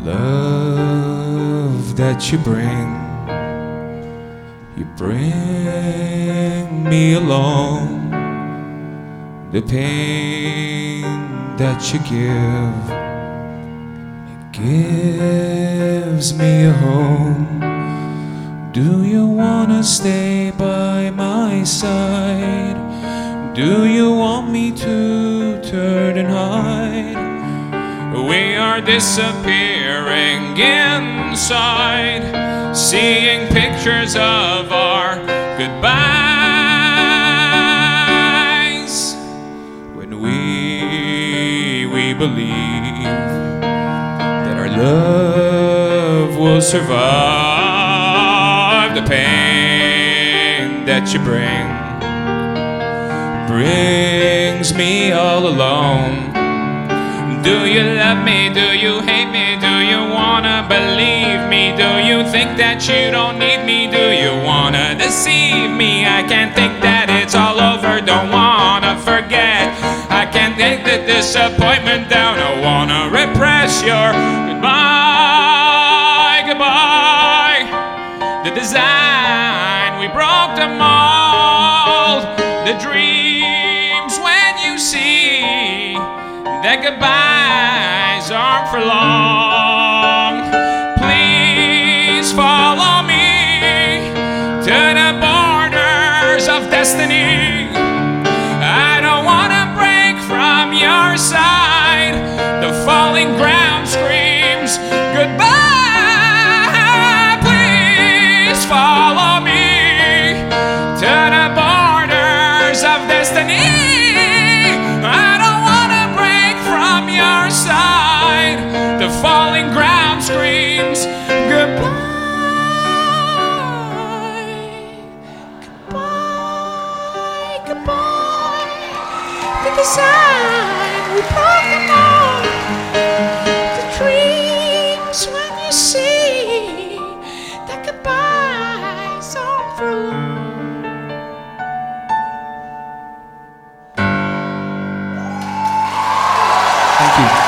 love that you bring me along. The pain that you give, it gives me a home. Do you wanna stay by my side? Do you want me to turn and hide? We are disappearing inside, seeing pictures of our goodbyes. When we believe that our love will survive the pain that you brings me all alone. Do you love me? Do you hate me? Do you wanna believe me? Do you think that you don't need me? Do you wanna deceive me? I can't think that it's all over, don't wanna forget. I can't take the disappointment down, I wanna repress your goodbye, goodbye. The design, we broke the mold. The dreams when you see that goodbyes aren't for long. Please follow me to the borders of destiny. I don't wanna break from your side. The falling ground screams goodbye. Please follow me to the borders of destiny. The falling ground screams goodbye, goodbye, goodbye. The design, we broke them all. The dreams when you see that goodbyes aren't for long. Thank you.